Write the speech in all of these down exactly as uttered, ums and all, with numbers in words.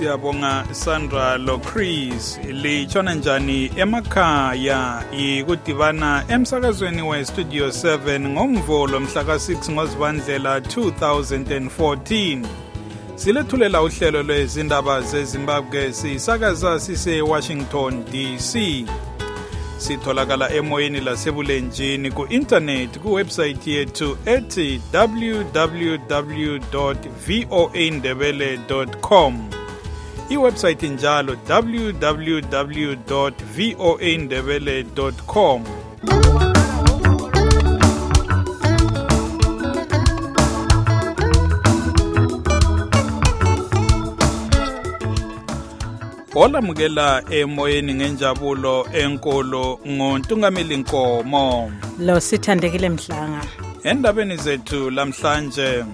siyabonga Sandra Lochris. Lichona njani emakhaya yikudibana emsakazweni we Studio seven ngomvolo mhla ka six ngoZibandlela two thousand fourteen. Silethulela uhlelo lwezindaba zeZimbabwe sisakaza sise Washington D C. Sitholakala emoyeni lasebulenjini ku internet ku website yethu ethi w w w dot voa ndebele dot com. I website njalo w w w dot voa ndebele dot com. Olamukela emoyeni ngenjabulo enkolo ngoNtungameli Nkomo. Lo sithandekile Mhlanga. Endabeni zethu lamhlanje.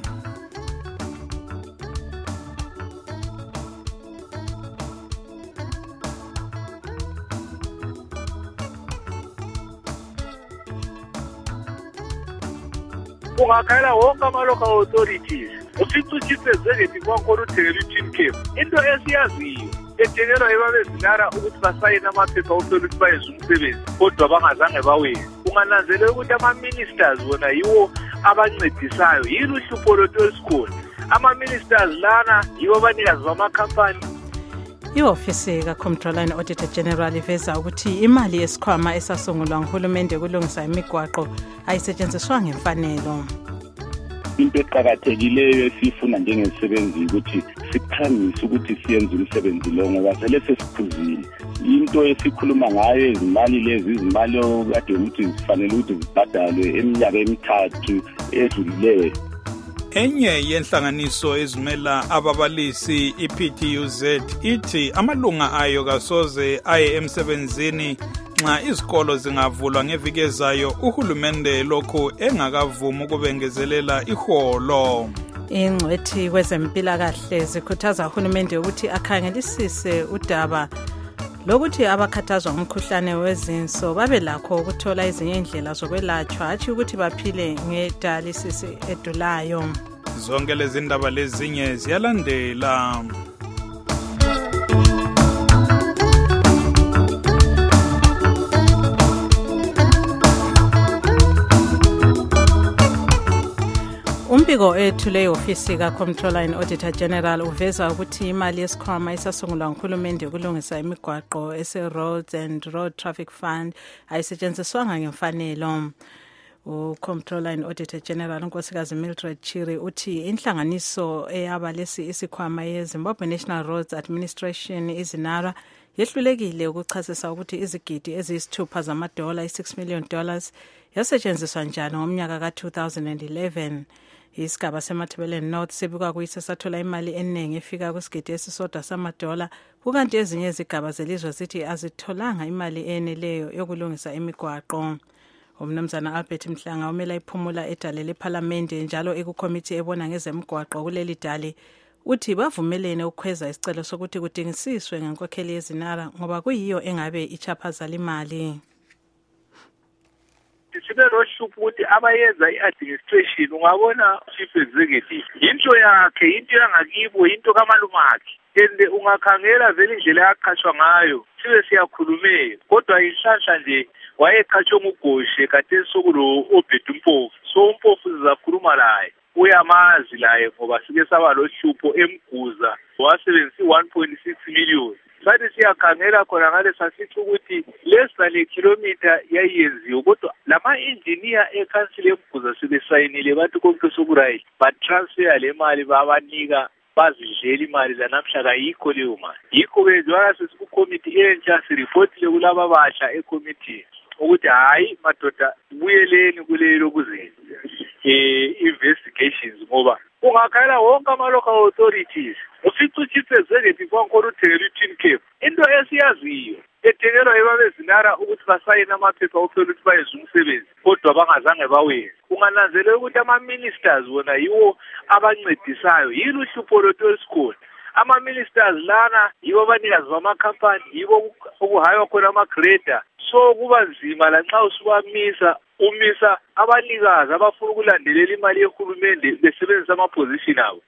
Ungakhala wonke ama-local authorities usicutshisezeke kwankolo uthelelutin camp into esiyaziyo ethekelwa ebabezinara ukuthi basayine amaphepha okuhlola ukuthi bayenze umsebenzi kodwa bangazange bawenze. Ungananzelela ukuthi ama-ministers wona yiwo abancedisayo yini uhlupho lothu esikhona. Ama-ministers lana yiwo abanikazi bamakhampani. I-ofisi ka-Comptroller and Auditor General iveza ukuthi imali yesikhwama esasungulwa nguhulumende kulungisa imigwaqo ayisetshenziswa ngemfanelo. Into eqhakathekileyo esifuna njengesisebenzi ukuthi siphangise ukuthi siyenze umsebenzi lo ngoba sele sesiphuzile. Into esikhuluma ngayo izimali lezi izimali okade ukuthi zifanele ukuthi zibhadalwe eminyaka emithathu edlulileyo. Enye yenhlanganiso ezimela ababalisi i-P T U Z ithi amalunga ayo kasoze aye emsebenzini nxa izikolo zingavulwa ngeviki ezayo uhulumende lokho engakavumi ukubengezelela iholo. Ingcwethi kwezempilakahle zikhuthaza uhulumende ukuthi akhangelisise udaba lokuthi abakhathazwa ngumkhuhlane wezinso babe lakho ukuthola ezinye indlela zokwelatshwa hatshi ukuthi baphile ngedialysis edulayo. Zonke lezi ndaba lezinye ziyalandela. Umbiko ethule ofisi ka-Comptroller and Auditor General uveza ukuthi imali yesikhwama isasungulwa nguhulumende ukulungisa imigwaqo ese-Roads and Road Traffic Fund ayisetshenziswanga ngemfanelo. U-Comptroller and Auditor General unkosikazi Mildred Chiri uthi inhlanganiso eyabalesi isikhwama ye-Zimbabwe National Roads Administration izinara yehlulekile ukuchasisa ukuthi izigidi eziyisithupha zamadola i-six million dollars yasetshenziswa njani ngomnyaka ka two thousand eleven. Isigaba semathebeleni North sibukwa kuyise sathola imali eningi efika kwisigidi esisodwa samadola kukanti ezinye izigaba zelizwe zithi azitholanga imali eneleyo yokulungisa imigwaqo. Umnumzana Albert Mhlanga umela iphumula edale leParliamente njalo ekukomiti ebona ngezemigwaqo kuleli dale uthi bavumelene ukukhweza isicelo sokuthi kudingisiswe ngenkokheli yezinara ngoba kuyiyo engabe ichaphazela imali. Sibe lohlupho ukuthi abayenza i-administration ungabona chief executive into yakhe into yangakibo into kamalumakhe ende ungakhangela vele indlela yaqhashwa ngayo sibe siyakhulumela kodwa inhlanhla nje wayeqhashwe ngugoshe kade sokulo obhedu Mpofu so uMpofu sizakhuluma laye uyamazi laye ngoba sike saba lohlupho emguza wasebenzisa one point six million. Sathi siyakhangela khona ngale sasithi ukuthi less than a kilometer yayenziwe kodwa lama engineer eCouncil emguza sebesayinile bathi konke sokuright but transfer le mali babanika bazidlela imali lanamhla kayikho leyo mali. Yikho ke njalo sesiku committee entsha si report le kulaba basha e committee ukuthi hayi madoda buyeleni kulelo kuzenza eh investigations ngoba ungakhala wonke ama-local authorities usicutshisezeke kwankolo uthelelutin camp into esiyaziyo ethekelwa ebabezinara ukuthi basayine amaphepha okuhlola ukuthi bayenze umsebenzi kodwa bangazange bawenze. Ungananzelela ukuthi ama-ministers wona yiwo abancedisayo yini uhlupho lothu esikhona. Ama-ministers lana yibo abanikazi bamakhampani yibo okuhaywa khona ama-grader so kuba nzima lanxa usubamisa umisa abanikazi abafuna ukulandelela imali yehulumende besebenzisa ama-position abo.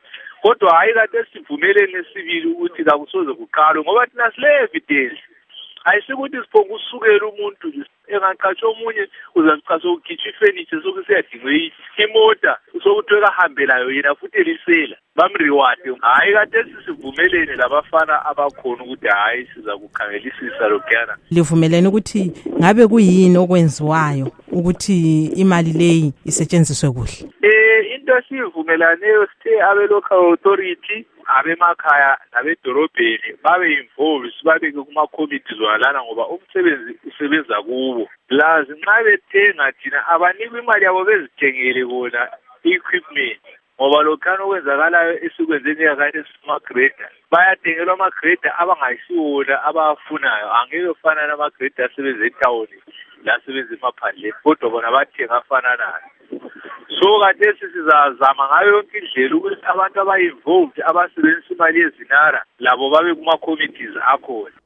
kodwa hayi kade sivumelene nesibili ukuthi kakusoze kuqalwe ngoba thina sile evidence ayisikuthi siphonga usukela umuntu nje engaqhatsha omunye uzaqhatsha ukugitsha ifurniture sokusiyadingwe imota sokuthi ekahambelayo yena futhi elisela bamreward hayi kade sisivumelene labafana abakhona ukuthi hayi siza kukhangelisisa lokuyana livumelene ukuthi ngabe kuyini okwenziwayo ukuthi imali leyi isetshenziswe kuhle. eh into esivumelaneyo sithe abe local authority abemakhaya nabedorobheni babe involved babe kuma committees walana ngoba umsebenzi usebenza kubo lazi nxa bethenga thina abanikwe imali yabo bezithengele bona equipment ngoba lokhana okwenzakalayo esikwenzeni yakade sima-grader bayathengelwa ama-grader abangayisiwona abafunayo angeke ufana nama-grader asebenza etawuni la asebenza emaphandleni kodwa bona bathenga afananayo. So kade sizazama ngayo yonke indlela ukuthi abantu aba-involved abasebenzisa imali yezinara labo babe kuma-committees akhona.